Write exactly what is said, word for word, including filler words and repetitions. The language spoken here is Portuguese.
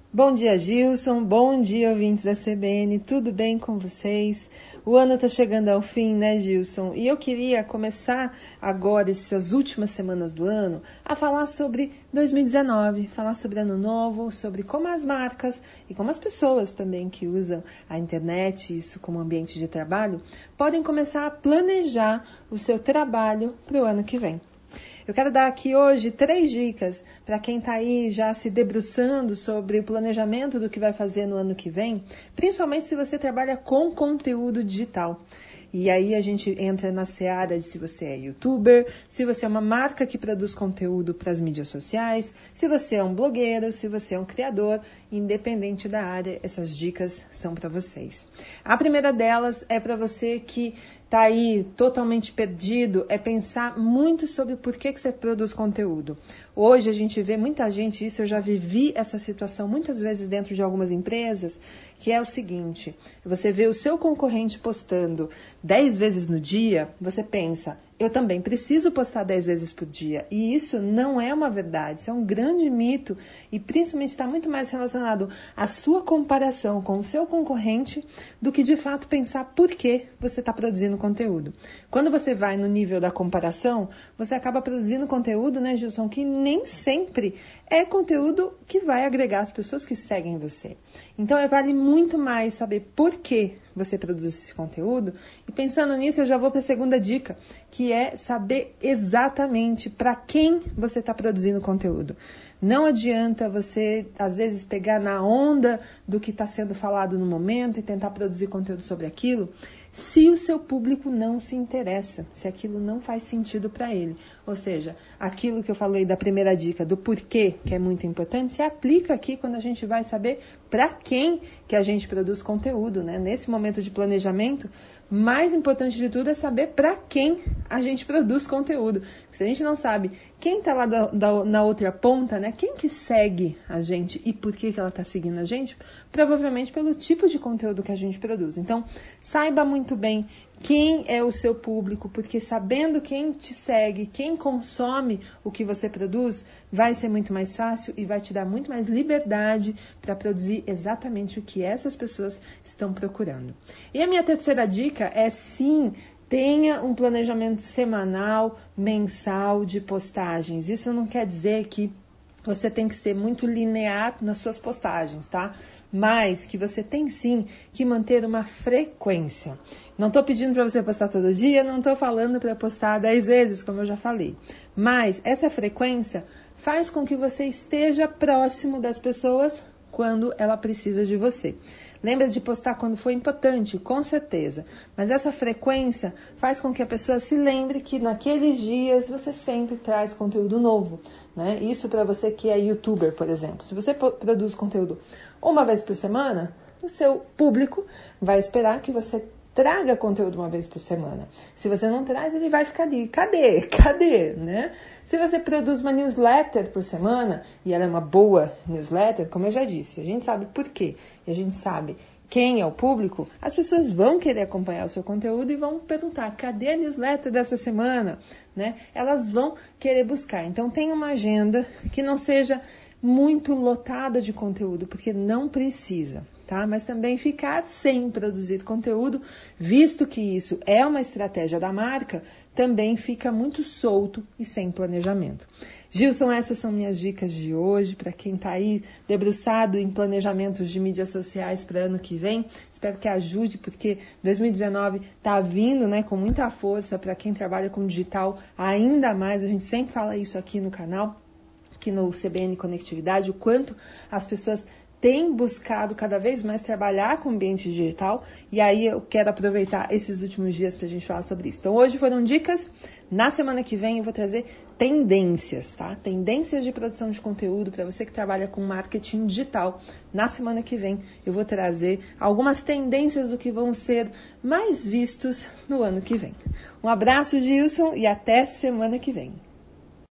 Bom dia, Gilson. Bom dia, ouvintes da C B N. Tudo bem com vocês? O ano está chegando ao fim, né, Gilson? E eu queria começar agora, essas últimas semanas do ano, a falar sobre dois mil e dezenove, falar sobre ano novo, sobre como as marcas e como as pessoas também que usam a internet, isso como ambiente de trabalho, podem começar a planejar o seu trabalho para o ano que vem. Eu quero dar aqui hoje três dicas para quem está aí já se debruçando sobre o planejamento do que vai fazer no ano que vem, principalmente se você trabalha com conteúdo digital. E aí a gente entra na seara de se você é youtuber, se você é uma marca que produz conteúdo para as mídias sociais, se você é um blogueiro, se você é um criador, independente da área, essas dicas são para vocês. A primeira delas é para você que está aí totalmente perdido, é pensar muito sobre por que, que você produz conteúdo. Hoje a gente vê muita gente, isso eu já vivi essa situação muitas vezes dentro de algumas empresas, que é o seguinte, você vê o seu concorrente postando dez vezes no dia, você pensa, eu também preciso postar dez vezes por dia. E isso não é uma verdade, isso é um grande mito e principalmente está muito mais relacionado à sua comparação com o seu concorrente do que de fato pensar por que você está produzindo conteúdo. Quando você vai no nível da comparação, você acaba produzindo conteúdo, né, Gilson, que nem sempre é conteúdo que vai agregar as pessoas que seguem você. Então, vale muito mais saber por que você produz esse conteúdo. E pensando nisso, eu já vou para a segunda dica, que é saber exatamente para quem você está produzindo conteúdo. Não adianta você, às vezes, pegar na onda do que está sendo falado no momento e tentar produzir conteúdo sobre aquilo, se o seu público não se interessa, se aquilo não faz sentido para ele. Ou seja, aquilo que eu falei da primeira dica, do porquê, que é muito importante, se aplica aqui quando a gente vai saber para quem que a gente produz conteúdo, né? Nesse momento de planejamento, mais importante de tudo é saber para quem a gente produz conteúdo. Se a gente não sabe quem está lá da, da, na outra ponta, né? Quem que segue a gente e por que, que ela está seguindo a gente, provavelmente pelo tipo de conteúdo que a gente produz. Então, saiba muito bem quem é o seu público, porque sabendo quem te segue, quem consome o que você produz, vai ser muito mais fácil e vai te dar muito mais liberdade para produzir exatamente o que essas pessoas estão procurando. E a minha terceira dica é sim, tenha um planejamento semanal, mensal de postagens. Isso não quer dizer que você tem que ser muito linear nas suas postagens, tá? Mas que você tem sim que manter uma frequência. Não estou pedindo para você postar todo dia, não estou falando para postar dez vezes, como eu já falei. Mas essa frequência faz com que você esteja próximo das pessoas quando ela precisa de você. Lembra de postar quando for importante, com certeza. Mas essa frequência faz com que a pessoa se lembre que naqueles dias você sempre traz conteúdo novo, né? Isso para você que é youtuber, por exemplo. Se você produz conteúdo uma vez por semana, o seu público vai esperar que você traga conteúdo uma vez por semana. Se você não traz, ele vai ficar ali. Cadê? Cadê? Né? Se você produz uma newsletter por semana, e ela é uma boa newsletter, como eu já disse, a gente sabe por quê, e a gente sabe quem é o público, as pessoas vão querer acompanhar o seu conteúdo e vão perguntar, cadê a newsletter dessa semana? Né? Elas vão querer buscar. Então, tenha uma agenda que não seja muito lotada de conteúdo, porque não precisa. Tá? Mas também ficar sem produzir conteúdo, visto que isso é uma estratégia da marca, também fica muito solto e sem planejamento. Gilson, essas são minhas dicas de hoje, para quem está aí debruçado em planejamentos de mídias sociais para ano que vem. Espero que ajude, porque dois mil e dezenove está vindo, né, com muita força para quem trabalha com digital ainda mais. A gente sempre fala isso aqui no canal, aqui no C B N Conectividade, o quanto as pessoas tem buscado cada vez mais trabalhar com ambiente digital, e aí eu quero aproveitar esses últimos dias para a gente falar sobre isso. Então hoje foram dicas, na semana que vem eu vou trazer tendências, tá? Tendências de produção de conteúdo para você que trabalha com marketing digital. Na semana que vem eu vou trazer algumas tendências do que vão ser mais vistos no ano que vem. Um abraço, Gilson, e até semana que vem.